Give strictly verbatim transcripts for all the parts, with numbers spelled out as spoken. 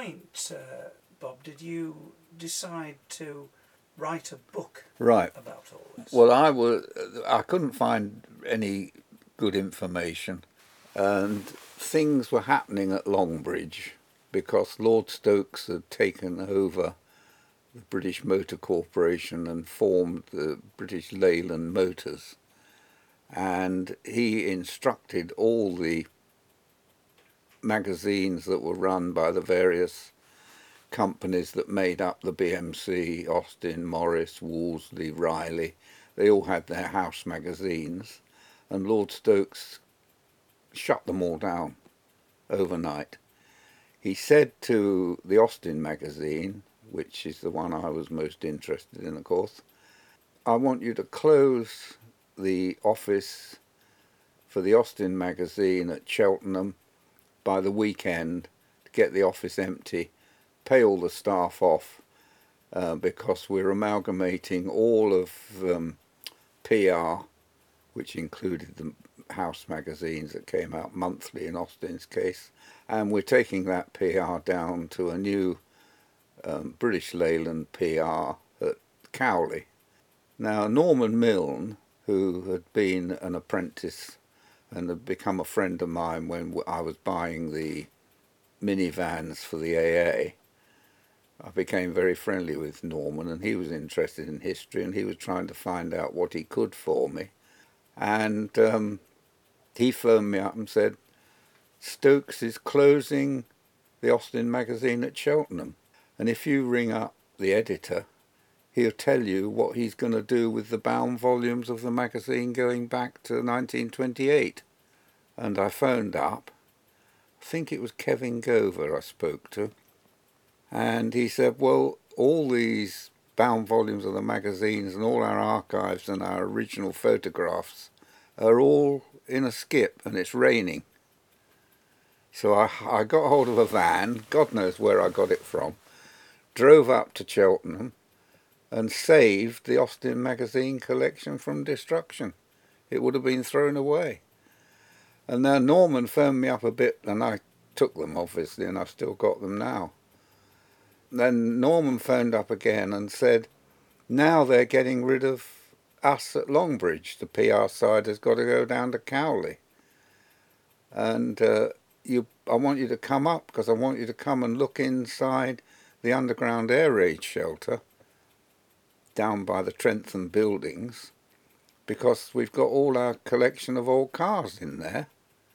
point, uh, Bob, did you decide to write a book Right. about all this? Well, I was I couldn't find any good information, and things were happening at Longbridge because Lord Stokes had taken over the British Motor Corporation and formed the British Leyland Motors, and he instructed all the magazines that were run by the various companies that made up the B M C, Austin, Morris, Wolseley, Riley. They all had their house magazines, and Lord Stokes shut them all down overnight. He said to the Austin magazine, which is the one I was most interested in, of course, I want you to close the office for the Austin magazine at Cheltenham by the weekend to get the office empty, pay all the staff off, uh, because we're amalgamating all of um, P R, which included the house magazines that came out monthly in Austin's case, and we're taking that P R down to a new um, British Leyland P R at Cowley. Now, Norman Milne, who had been an apprentice and had become a friend of mine when I was buying the minivans for the A A, I became very friendly with Norman, and he was interested in history, and he was trying to find out what he could for me. And um, he phoned me up and said, Stokes is closing the Austin magazine at Cheltenham, and if you ring up the editor, he'll tell you what he's going to do with the bound volumes of the magazine going back to nineteen twenty-eight. And I phoned up, I think it was Kevin Gover I spoke to, and he said, well, all these bound volumes of the magazines and all our archives and our original photographs are all in a skip, and it's raining. So I, I got hold of a van, God knows where I got it from, drove up to Cheltenham and saved the Austin magazine collection from destruction. It would have been thrown away. And then Norman phoned me up a bit, and I took them, obviously, and I've still got them now. Then Norman phoned up again and said, now they're getting rid of us at Longbridge. The P R side has got to go down to Cowley. And uh, you, I want you to come up, because I want you to come and look inside the underground air raid shelter down by the Trentham buildings, because we've got all our collection of old cars in there.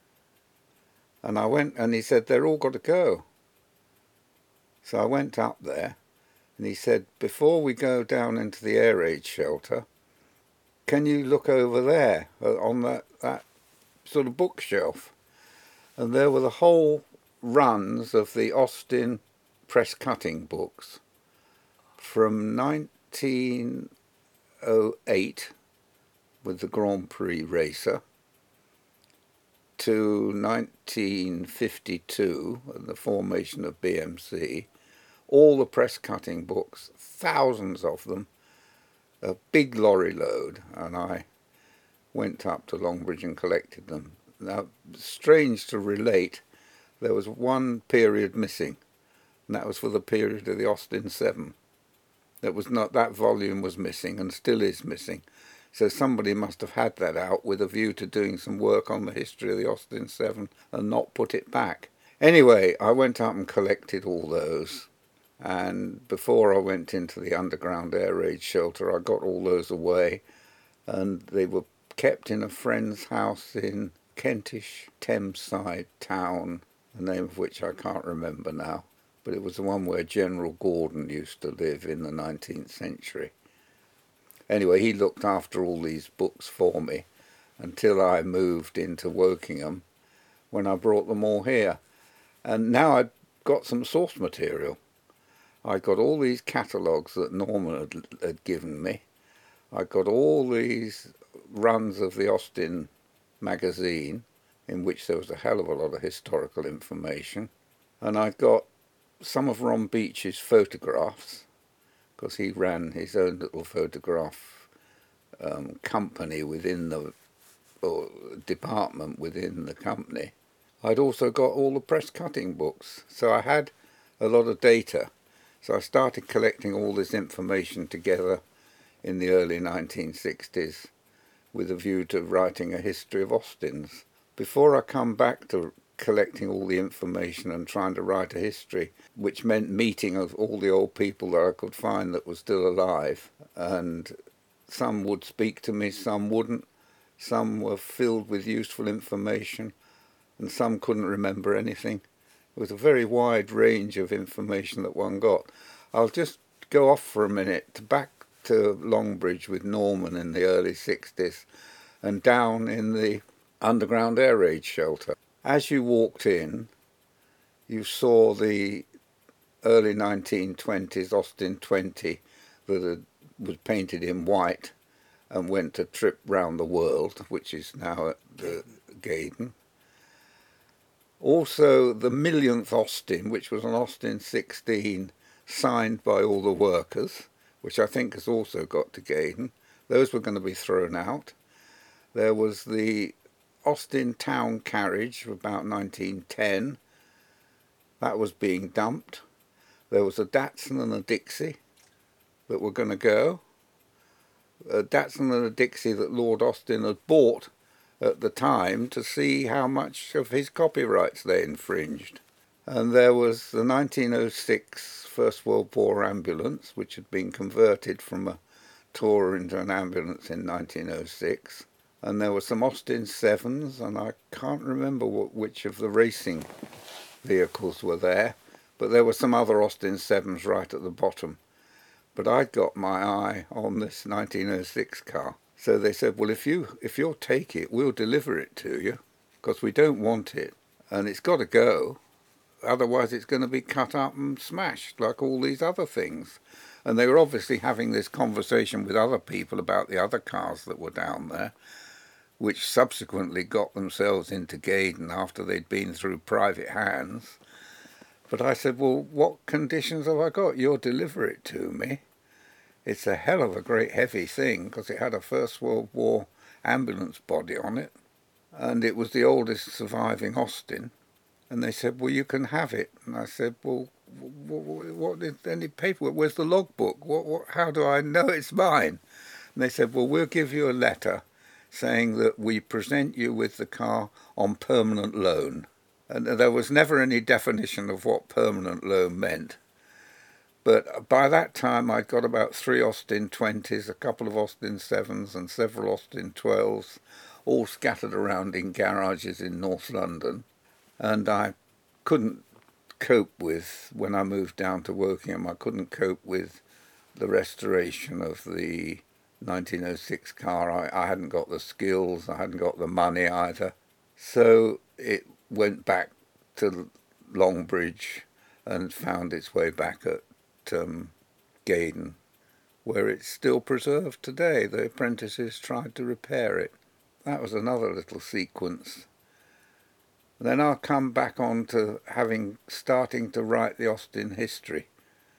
And I went, and he said, they're all got to go. So I went up there, and he said, before we go down into the air raid shelter, can you look over there on that, that sort of bookshelf? And there were the whole runs of the Austin press cutting books from nineteen oh eight with the Grand Prix Racer to nineteen fifty-two, the formation of B M C, all the press cutting books, thousands of them, a big lorry load, and I went up to Longbridge and collected them. Now, strange to relate, there was one period missing, and that was for the period of the Austin seven. That was not, that volume was missing and still is missing. So somebody must have had that out with a view to doing some work on the history of the Austin seven and not put it back. Anyway, I went up and collected all those. And before I went into the underground air raid shelter, I got all those away. And they were kept in a friend's house in Kentish Thameside town, the name of which I can't remember now. But it was the one where General Gordon used to live in the nineteenth century. Anyway, he looked after all these books for me until I moved into Wokingham, when I brought them all here. And now I'd got some source material. I got all these catalogues that Norman had, had given me. I got all these runs of the Austin magazine, in which there was a hell of a lot of historical information. And I got some of Ron Beach's photographs, because he ran his own little photograph um, company within the, or department within the company. I'd also got all the press cutting books. So I had a lot of data. So I started collecting all this information together in the early nineteen sixties with a view to writing a history of Austins. Before I come back to collecting all the information and trying to write a history, which meant meeting of all the old people that I could find that were still alive, and some would speak to me, some wouldn't, some were filled with useful information, and some couldn't remember anything. It was a very wide range of information that one got. I'll just go off for a minute to back to Longbridge with Norman in the early sixties and down in the underground air raid shelter. As you walked in, you saw the early nineteen twenties Austin twenty that had, was painted in white and went to trip round the world, which is now at the Gaydon. Also the millionth Austin, which was an Austin sixteen signed by all the workers, which I think has also got to Gaydon. Those were going to be thrown out. There was the Austin Town Carriage of about nineteen ten. That was being dumped. There was a Datsun and a Dixie that were going to go. A Datsun and a Dixie that Lord Austin had bought at the time to see how much of his copyrights they infringed. And there was the nineteen oh six First World War ambulance, which had been converted from a tourer into an ambulance in nineteen oh six. And there were some Austin sevens, and I can't remember what, which of the racing vehicles were there, but there were some other Austin sevens right at the bottom. But I'd got my eye on this nineteen oh six car. So they said, well, if, you, if you'll take it, we'll deliver it to you, because we don't want it, and it's got to go. Otherwise it's going to be cut up and smashed like all these other things. And they were obviously having this conversation with other people about the other cars that were down there, which subsequently got themselves into Gaydon after they'd been through private hands. But I said, well, what conditions have I got? You'll deliver it to me. It's a hell of a great heavy thing, because it had a First World War ambulance body on it, and it was the oldest surviving Austin. And they said, well, you can have it. And I said, well, what, what is any paperwork? Where's the logbook? What, what, how do I know it's mine? And they said, well, we'll give you a letter saying that we present you with the car on permanent loan. And there was never any definition of what permanent loan meant. But by that time, I'd got about three Austin twenties, a couple of Austin sevens and several Austin twelves, all scattered around in garages in North London. And I couldn't cope with, when I moved down to Wokingham, I couldn't cope with the restoration of the nineteen oh six car. I, I hadn't got the skills, I hadn't got the money either. So it went back to Longbridge and found its way back at um, Gaydon, where it's still preserved today. The apprentices tried to repair it. That was another little sequence. Then I'll come back on to having starting to write the Austin history.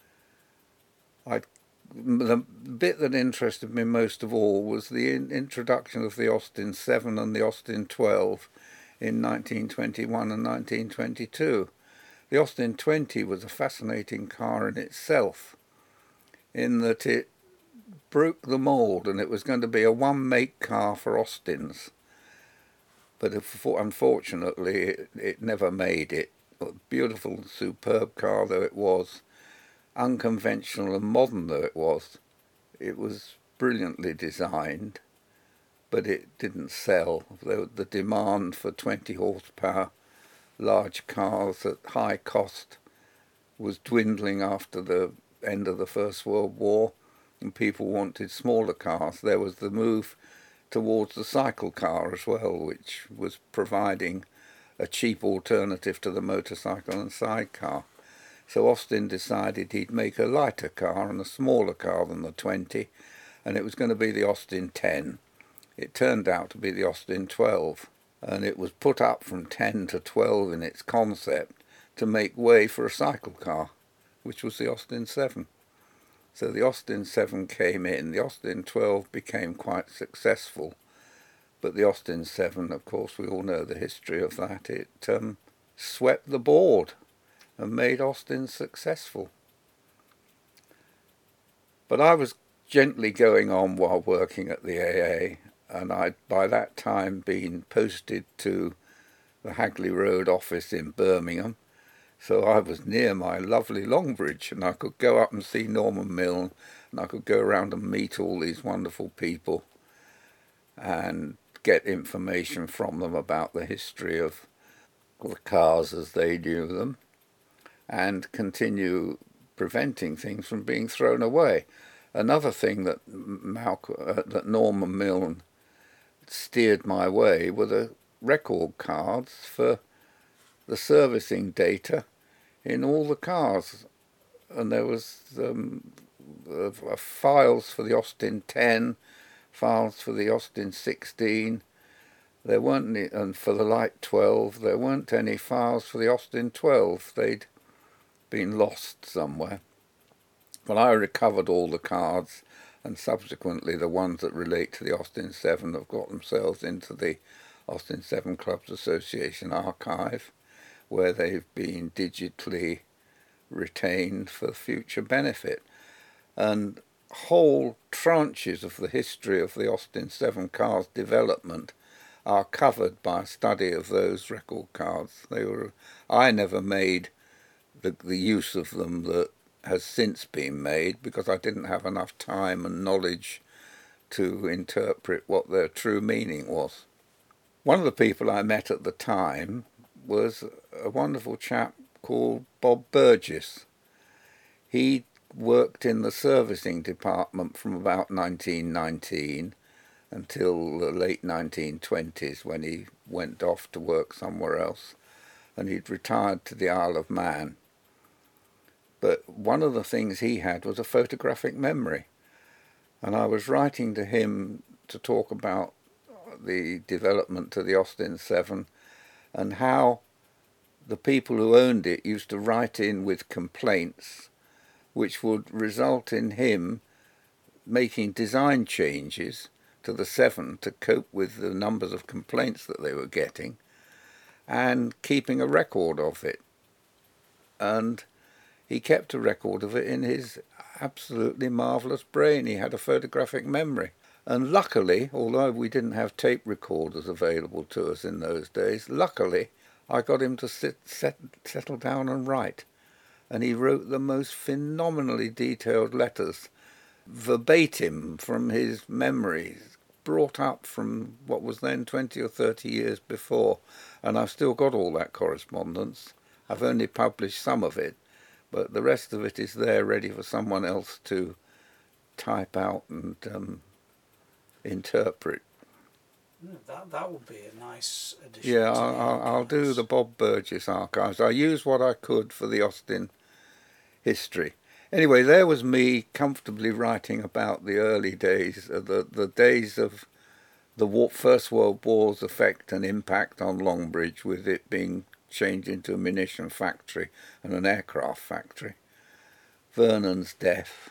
I, the bit that interested me most of all was the in, introduction of the Austin seven and the Austin twelve in nineteen twenty-one and nineteen twenty-two. The Austin twenty was a fascinating car in itself, in that it broke the mould and it was going to be a one-make car for Austins. But unfortunately, it, it never made it. A beautiful, superb car though it was, unconventional and modern though it was, it was brilliantly designed, but it didn't sell. The, the demand for twenty horsepower, large cars at high cost was dwindling after the end of the First World War, and people wanted smaller cars. There was the move towards the cycle car as well, which was providing a cheap alternative to the motorcycle and sidecar. So Austin decided he'd make a lighter car and a smaller car than the twenty, and it was going to be the Austin ten. It turned out to be the Austin twelve, and it was put up from ten to twelve in its concept to make way for a cycle car, which was the Austin seven. So the Austin seven came in. The Austin twelve became quite successful, but the Austin seven, of course, we all know the history of that. It um, swept the board, and made Austin successful. But I was gently going on while working at the A A, and I'd by that time been posted to the Hagley Road office in Birmingham, so I was near my lovely Longbridge, and I could go up and see Norman Milne, and I could go around and meet all these wonderful people and get information from them about the history of the cars as they knew them, and continue preventing things from being thrown away. Another thing that Malcolm, uh, that Norman Milne steered my way were the record cards for the servicing data in all the cars, and there was um, uh, files for the Austin ten, files for the Austin sixteen. There weren't any, and for the Light twelve, there weren't any files for the Austin twelve. They'd been lost somewhere. But I recovered all the cards, and subsequently the ones that relate to the Austin seven have got themselves into the Austin seven Clubs Association archive, where they've been digitally retained for future benefit. And whole tranches of the history of the Austin seven cars development are covered by a study of those record cards. They were, I never made the, the use of them that has since been made, because I didn't have enough time and knowledge to interpret what their true meaning was. One of the people I met at the time was a wonderful chap called Bob Burgess. He worked in the servicing department from about nineteen nineteen until the late nineteen twenties, when he went off to work somewhere else, and he'd retired to the Isle of Man. But one of the things he had was a photographic memory, and I was writing to him to talk about the development to the Austin seven and how the people who owned it used to write in with complaints which would result in him making design changes to the seven to cope with the numbers of complaints that they were getting, and keeping a record of it. And he kept a record of it in his absolutely marvellous brain. He had a photographic memory. And luckily, although we didn't have tape recorders available to us in those days, luckily I got him to sit, set, settle down and write. And he wrote the most phenomenally detailed letters, verbatim from his memories, brought up from what was then twenty or thirty years before. And I've still got all that correspondence. I've only published some of it, but the rest of it is there ready for someone else to type out and um, interpret. That that would be a nice addition. Yeah, to I'll, the I'll, I'll do archives. the Bob Burgess archives. I used what I could for the Austin history. Anyway, there was me comfortably writing about the early days, uh, the, the days of the war, First World War's effect and impact on Longbridge, with it being changed into a munition factory and an aircraft factory. Vernon's death,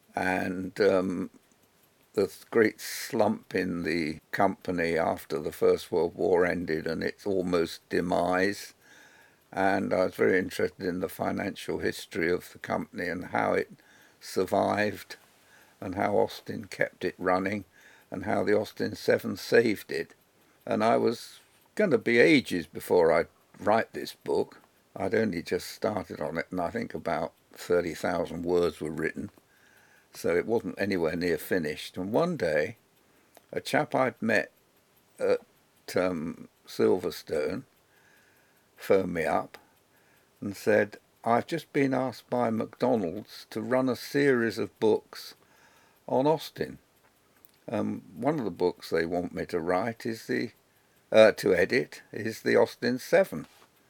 and um, the great slump in the company after the First World War ended and its almost demise. And I was very interested in the financial history of the company and how it survived, and how Austin kept it running, and how the Austin seven saved it. And I was going to be ages before I'd write this book. I'd only just started on it, and I think about thirty thousand words were written, so it wasn't anywhere near finished. And one day, a chap I'd met at um, Silverstone phoned me up and said, "I've just been asked by McDonald's to run a series of books on Austin. Um, one of the books they want me to write is the, uh, to edit, is the Austin seven.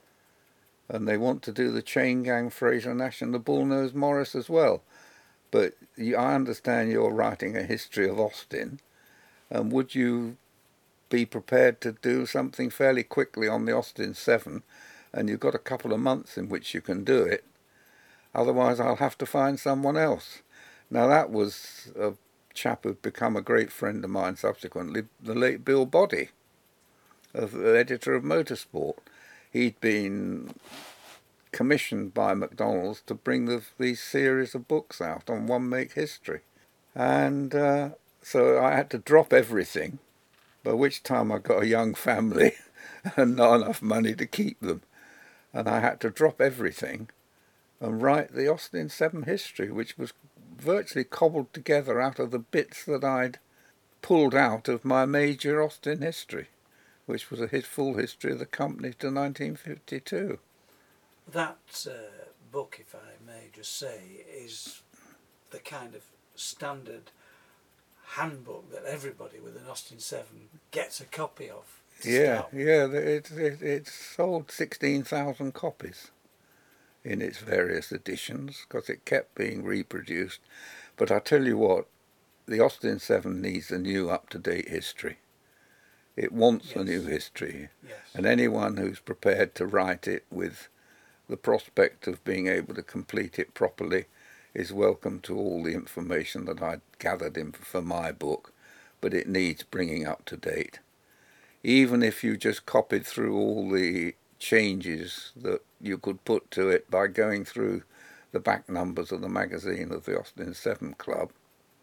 And they want to do the Chain Gang, Fraser Nash and the Bullnose Morris as well. But you, I understand you're writing a history of Austin, and would you be prepared to do something fairly quickly on the Austin seven, and you've got a couple of months in which you can do it, otherwise I'll have to find someone else." Now that was a chap who'd become a great friend of mine subsequently, the late Bill Boddy, of, editor of Motorsport. He'd been commissioned by McDonald's to bring the, these series of books out on One Make History. And uh, so I had to drop everything, by which time I got a young family and not enough money to keep them. And I had to drop everything and write the Austin seven history, which was virtually cobbled together out of the bits that I'd pulled out of my major Austin history, which was a his full history of the company to nineteen fifty-two. That uh, book, if I may just say, is the kind of standard handbook that everybody with an Austin seven gets a copy of. Yeah, start. yeah, it, it, it sold sixteen thousand copies in its various editions because it kept being reproduced. But I tell you what, the Austin seven needs a new up-to-date history. It wants Yes. a new history. Yes. And anyone who's prepared to write it with the prospect of being able to complete it properly is welcome to all the information that I gathered in for my book, but it needs bringing up to date. Even if you just copied through all the changes that you could put to it by going through the back numbers of the magazine of the Austin seven Club,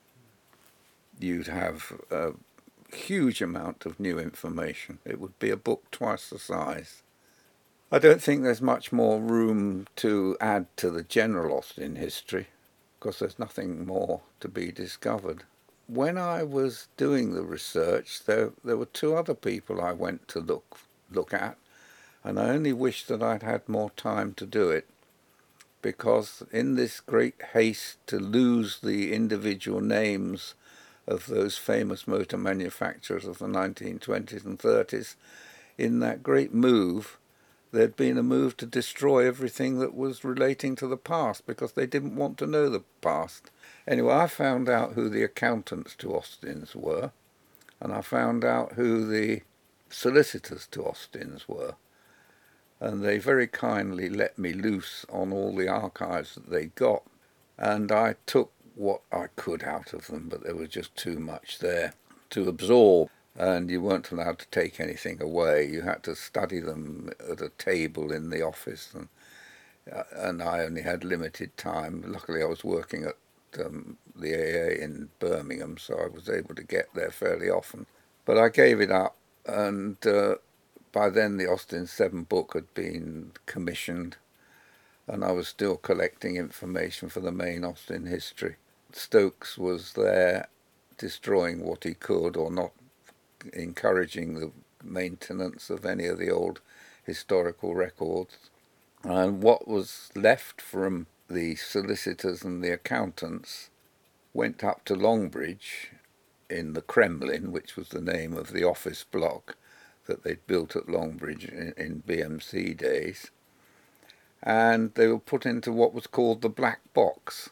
you'd have a huge amount of new information. It would be a book twice the size. I don't think there's much more room to add to the general Austin history, because there's nothing more to be discovered. When I was doing the research, there there were two other people I went to look look at, and I only wish that I'd had more time to do it, because in this great haste to lose the individual names of those famous motor manufacturers of the nineteen twenties and thirties, in that great move, there'd been a move to destroy everything that was relating to the past because they didn't want to know the past. Anyway, I found out who the accountants to Austin's were, and I found out who the solicitors to Austin's were, and they very kindly let me loose on all the archives that they got, and I took what I could out of them, but there was just too much there to absorb. And you weren't allowed to take anything away. You had to study them at a table in the office, and uh, and I only had limited time. Luckily, I was working at um, the A A in Birmingham, so I was able to get there fairly often. But I gave it up, and uh, by then the Austin seven book had been commissioned, and I was still collecting information for the main Austin history. Stokes was there destroying what he could, or not encouraging the maintenance of any of the old historical records. And what was left from the solicitors and the accountants went up to Longbridge in the Kremlin, which was the name of the office block that they'd built at Longbridge in, in B M C days. And they were put into what was called the black box.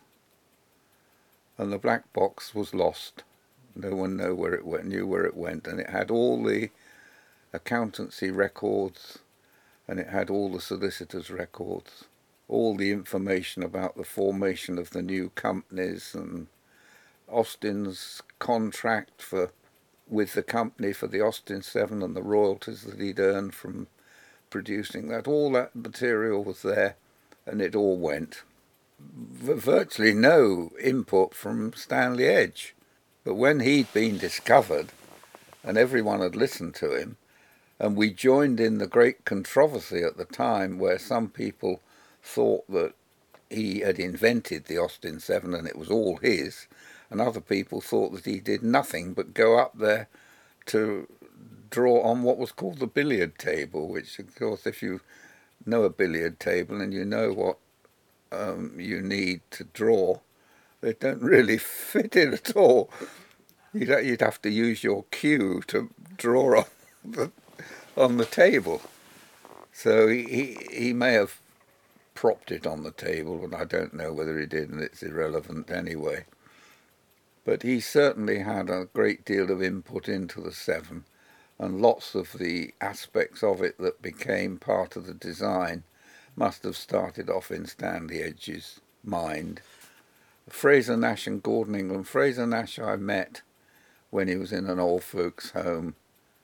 And the black box was lost. No one knew where it went, knew where it went, and it had all the accountancy records, and it had all the solicitors' records, all the information about the formation of the new companies, and Austin's contract for with the company for the Austin seven and the royalties that he'd earned from producing that. All that material was there, and it all went. V- virtually no input from Stanley Edge. But when he'd been discovered, and everyone had listened to him, and we joined in the great controversy at the time where some people thought that he had invented the Austin seven and it was all his, and other people thought that he did nothing but go up there to draw on what was called the billiard table, which, of course, if you know a billiard table and you know what um, you need to draw, they don't really fit in at all. You'd, you'd have to use your cue to draw on the, on the table. So he, he, he may have propped it on the table, and I don't know whether he did, and it's irrelevant anyway. But he certainly had a great deal of input into the Seven, and lots of the aspects of it that became part of the design must have started off in Stanley Edge's mind. Fraser Nash and Gordon England. Fraser Nash I met when he was in an old folks' home